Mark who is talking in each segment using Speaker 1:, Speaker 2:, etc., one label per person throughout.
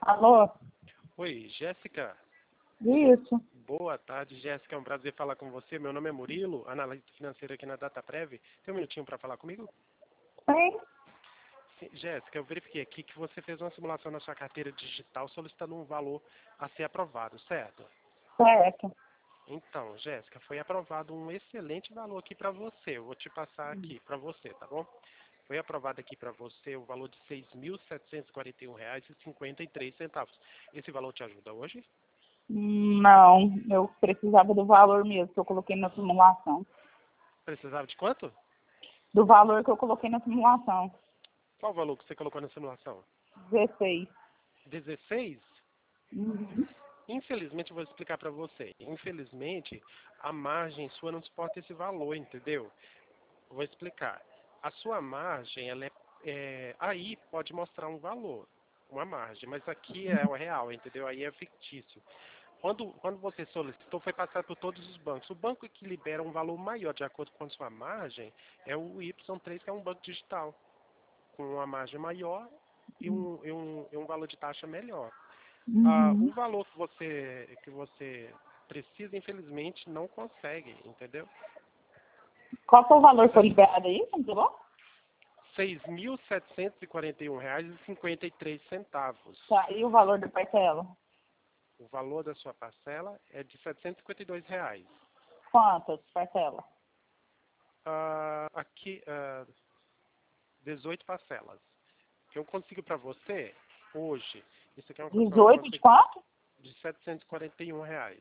Speaker 1: Alô?
Speaker 2: Oi, Jéssica.
Speaker 1: Isso.
Speaker 2: Boa tarde, Jéssica. É um prazer falar com você. Meu nome é Murilo, analista financeiro aqui na DataPrev. Tem um minutinho para falar comigo?
Speaker 1: Sim.
Speaker 2: Sim, Jéssica, eu verifiquei aqui que você fez uma simulação na sua carteira digital solicitando um valor a ser aprovado, certo?
Speaker 1: Certo.
Speaker 2: Então, Jéssica, foi aprovado um excelente valor aqui para você. Eu vou te passar aqui para você, tá bom? Foi aprovado aqui para você o valor de R$ 6.741,53. Esse valor te ajuda hoje?
Speaker 1: Não, eu precisava do valor mesmo que eu coloquei na simulação.
Speaker 2: Precisava de quanto?
Speaker 1: Do valor que eu coloquei na simulação.
Speaker 2: Qual o valor que você colocou na simulação?
Speaker 1: 16.
Speaker 2: 16?
Speaker 1: Uhum.
Speaker 2: Infelizmente, eu vou explicar para você. Infelizmente, a margem sua não suporta esse valor, entendeu? Vou explicar. A sua margem, ela aí pode mostrar um valor, uma margem, mas aqui é o real, entendeu? Aí é fictício. Quando você solicitou, foi passado por todos os bancos. O banco que libera um valor maior de acordo com a sua margem é o Y3, que é um banco digital, com uma margem maior e um valor de taxa melhor. O
Speaker 1: Uhum.
Speaker 2: valor que você precisa, infelizmente, não consegue, entendeu?
Speaker 1: Qual foi o valor que foi
Speaker 2: Certo?
Speaker 1: liberado aí? Não pegou?
Speaker 2: R$ 6.741,53.
Speaker 1: Tá, e o valor da parcela?
Speaker 2: O valor da sua parcela é de R$ 752.
Speaker 1: Quantas parcelas?
Speaker 2: Aqui, 18 parcelas. Eu consigo para você, hoje, isso aqui é uma condição que eu
Speaker 1: 18 de
Speaker 2: consigo,
Speaker 1: quanto?
Speaker 2: de R$ 741.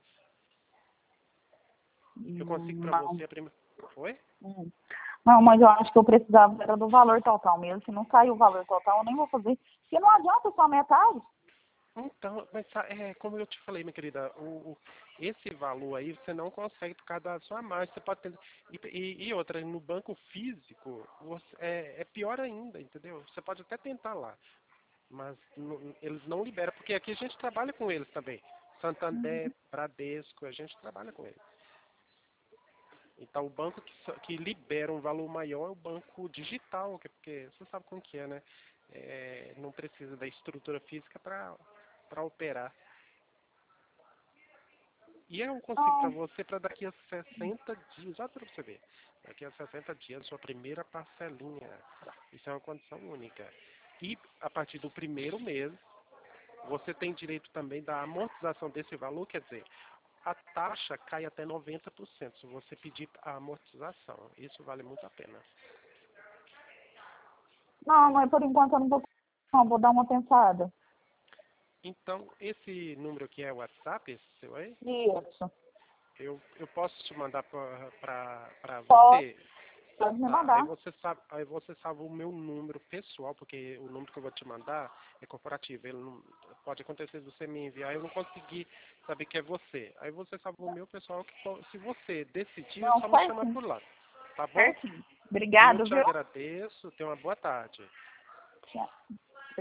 Speaker 2: Eu consigo para
Speaker 1: Não.
Speaker 2: você a primeira... Oi?
Speaker 1: Hum. Não, mas eu acho que eu precisava era do valor total mesmo. Se não sair o valor total, eu nem vou fazer. Porque não adianta só metade.
Speaker 2: Então, mas como eu te falei, minha querida, esse valor aí você não consegue por causa da sua margem. Você pode ter, e outra, no banco físico é pior ainda, entendeu? Você pode até tentar lá, mas eles não liberam, porque aqui a gente trabalha com eles também. Santander, Bradesco, a gente trabalha com eles. Então, o banco que libera um valor maior é o banco digital, porque você sabe como que é, né? Não precisa da estrutura física para operar. E eu consigo para
Speaker 1: Ah,
Speaker 2: você para daqui a 60 dias, já para você ver. Daqui a 60 dias, sua primeira parcelinha. Isso é uma condição única. E a partir do primeiro mês, você tem direito também da amortização desse valor, quer dizer, a taxa cai até 90% se você pedir a amortização. Isso vale muito a pena.
Speaker 1: não, mas por enquanto eu não vou. Não, vou dar uma pensada.
Speaker 2: Então, esse número aqui é o WhatsApp, esse seu aí?
Speaker 1: Isso.
Speaker 2: Eu posso te mandar para
Speaker 1: Pode,
Speaker 2: você?
Speaker 1: pode me
Speaker 2: Tá,
Speaker 1: mandar.
Speaker 2: aí você salva o meu número pessoal, porque o número que eu vou te mandar é corporativo. Ele não, pode acontecer de você me enviar e eu não conseguir saber que é você. Aí você salva o meu pessoal, se você decidir, é
Speaker 1: Não,
Speaker 2: só me chamar
Speaker 1: certinho.
Speaker 2: por lá. Tá bom?
Speaker 1: Certinho.
Speaker 2: Eu
Speaker 1: Obrigado,
Speaker 2: te
Speaker 1: viu?
Speaker 2: agradeço. Tenha uma boa tarde.
Speaker 1: Tchau.